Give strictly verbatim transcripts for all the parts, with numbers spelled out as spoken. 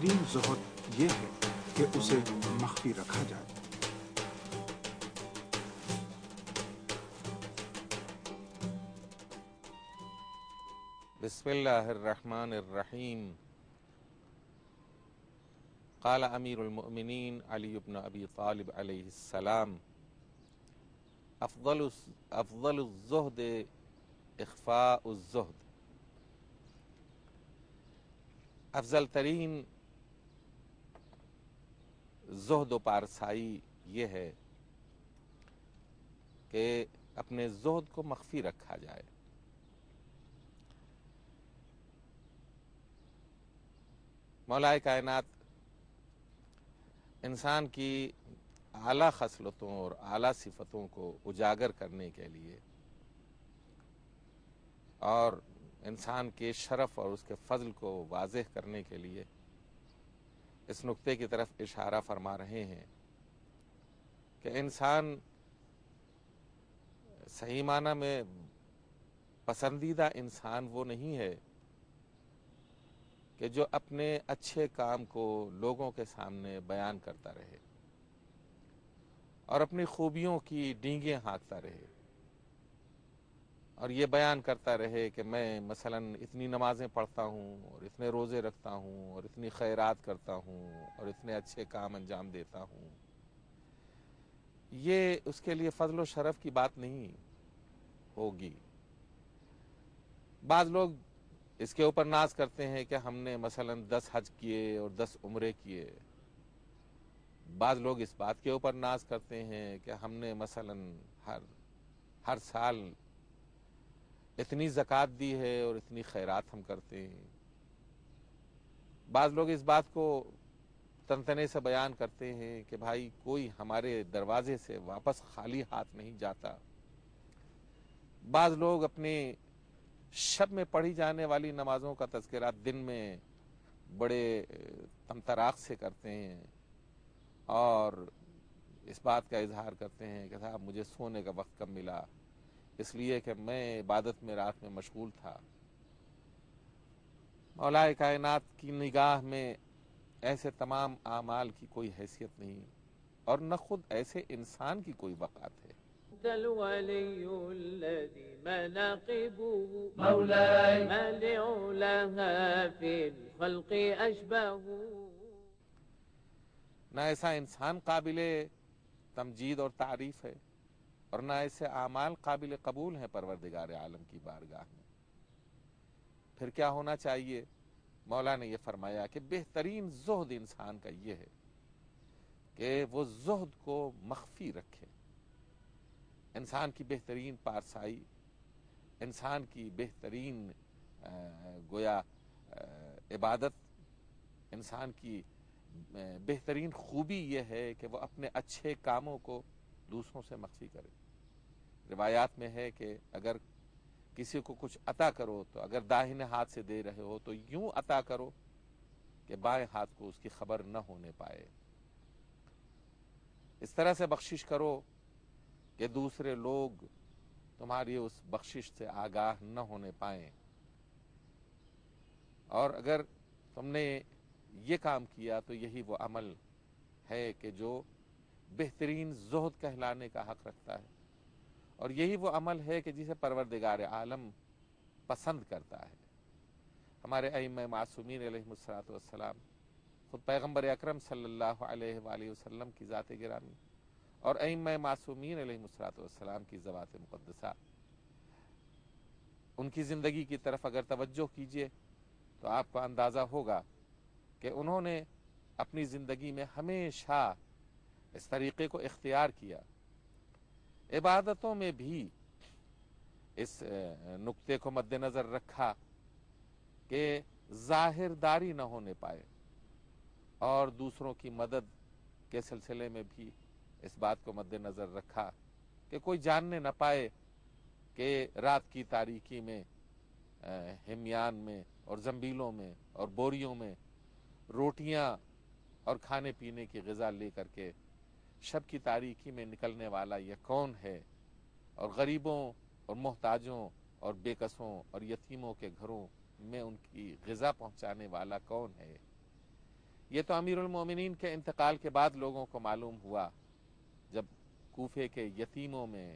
بہترین زہد یہ ہے کہ اسے مخفی رکھا جائے۔ بسم اللہ الرحمن الرحیم۔ قال امیر المؤمنین علی بن ابی طالب علیہ السلام: افضل افضل الزہد اخفاء الزہد۔ افضل ترین زہد و پارسائی یہ ہے کہ اپنے زہد کو مخفی رکھا جائے۔ مولا کائنات انسان کی اعلیٰ خصلتوں اور اعلیٰ صفتوں کو اجاگر کرنے کے لیے اور انسان کے شرف اور اس کے فضل کو واضح کرنے کے لیے اس نقطے کی طرف اشارہ فرما رہے ہیں کہ انسان صحیح معنی میں پسندیدہ انسان وہ نہیں ہے کہ جو اپنے اچھے کام کو لوگوں کے سامنے بیان کرتا رہے اور اپنی خوبیوں کی ڈینگیں ہانکتا رہے اور یہ بیان کرتا رہے کہ میں مثلا اتنی نمازیں پڑھتا ہوں اور اتنے روزے رکھتا ہوں اور اتنی خیرات کرتا ہوں اور اتنے اچھے کام انجام دیتا ہوں۔ یہ اس کے لیے فضل و شرف کی بات نہیں ہوگی۔ بعض لوگ اس کے اوپر ناز کرتے ہیں کہ ہم نے مثلا دس حج کیے اور دس عمرے کیے۔ بعض لوگ اس بات کے اوپر ناز کرتے ہیں کہ ہم نے مثلا ہر ہر سال اتنی زکوٰۃ دی ہے اور اتنی خیرات ہم کرتے ہیں۔ بعض لوگ اس بات کو تنتنے سے بیان کرتے ہیں کہ بھائی کوئی ہمارے دروازے سے واپس خالی ہاتھ نہیں جاتا۔ بعض لوگ اپنے شب میں پڑھی جانے والی نمازوں کا تذکرہ دن میں بڑے طمطراق سے کرتے ہیں اور اس بات کا اظہار کرتے ہیں کہ صاحب مجھے سونے کا وقت کب ملا، اس لیے کہ میں عبادت میں رات میں مشغول تھا۔ مولا کائنات کی نگاہ میں ایسے تمام اعمال کی کوئی حیثیت نہیں اور نہ خود ایسے انسان کی کوئی وقعت ہے۔ الولی الذی مناقبه مولاي ما لعلها في الخلق اشبه۔ نہ ایسا انسان قابل تمجید اور تعریف ہے اور نہ ایسے اعمال قابل قبول ہیں پروردگار عالم کی بارگاہ میں۔ پھر کیا ہونا چاہیے؟ مولا نے یہ فرمایا کہ بہترین زہد انسان کا یہ ہے کہ وہ زہد کو مخفی رکھے۔ انسان کی بہترین پارسائی، انسان کی بہترین گویا عبادت، انسان کی بہترین خوبی یہ ہے کہ وہ اپنے اچھے کاموں کو دوسروں سے مخفی کرے۔ روایات میں ہے کہ اگر کسی کو کچھ عطا کرو تو اگر داہنے ہاتھ سے دے رہے ہو تو یوں عطا کرو کہ بائیں ہاتھ کو اس کی خبر نہ ہونے پائے۔ اس طرح سے بخشش کرو کہ دوسرے لوگ تمہاری اس بخشش سے آگاہ نہ ہونے پائیں۔ اور اگر تم نے یہ کام کیا تو یہی وہ عمل ہے کہ جو بہترین زہد کہلانے کا حق رکھتا ہے، اور یہی وہ عمل ہے کہ جسے پروردگار عالم پسند کرتا ہے۔ ہمارے ائمہ معصومین علیہ الصلوۃ والسلام، خود پیغمبر اکرم صلی اللہ علیہ وآلہ وسلم کی ذات گرامی اور ائمہ معصومین علیہ الصلوۃ والسلام کی ذوات مقدسہ، ان کی زندگی کی طرف اگر توجہ کیجئے تو آپ کو اندازہ ہوگا کہ انہوں نے اپنی زندگی میں ہمیشہ اس طریقے کو اختیار کیا۔ عبادتوں میں بھی اس نقطے کو مد نظر رکھا کہ ظاہر داری نہ ہونے پائے، اور دوسروں کی مدد کے سلسلے میں بھی اس بات کو مد نظر رکھا کہ کوئی جاننے نہ پائے کہ رات کی تاریکی میں ہمیان میں اور زنبیلوں میں اور بوریوں میں روٹیاں اور کھانے پینے کی غذا لے کر کے شب کی تاریکی میں نکلنے والا یہ کون ہے، اور غریبوں اور محتاجوں اور بے کسوں اور یتیموں کے گھروں میں ان کی غذا پہنچانے والا کون ہے۔ یہ تو امیر المومنین کے انتقال کے بعد لوگوں کو معلوم ہوا، جب کوفے کے یتیموں میں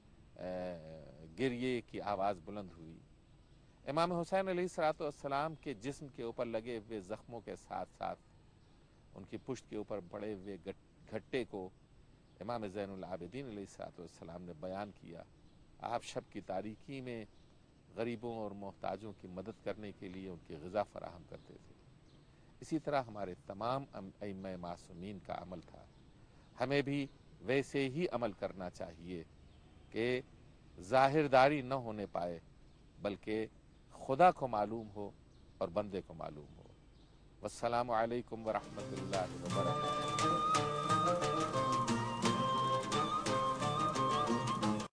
گریے کی آواز بلند ہوئی۔ امام حسین علیہ الصلوۃ والسلام کے جسم کے اوپر لگے ہوئے زخموں کے ساتھ ساتھ ان کی پشت کے اوپر پڑے ہوئے گھٹے کو امام زین العابدین علیہ الصلوۃ والسلام نے بیان کیا۔ آپ شب کی تاریکی میں غریبوں اور محتاجوں کی مدد کرنے کے لیے ان کی غذا فراہم کرتے تھے۔ اسی طرح ہمارے تمام ائمہ معصومین کا عمل تھا، ہمیں بھی ویسے ہی عمل کرنا چاہیے کہ ظاہر داری نہ ہونے پائے، بلکہ خدا کو معلوم ہو اور بندے کو معلوم ہو۔ والسلام علیکم ورحمۃ اللہ وبرکاتہ۔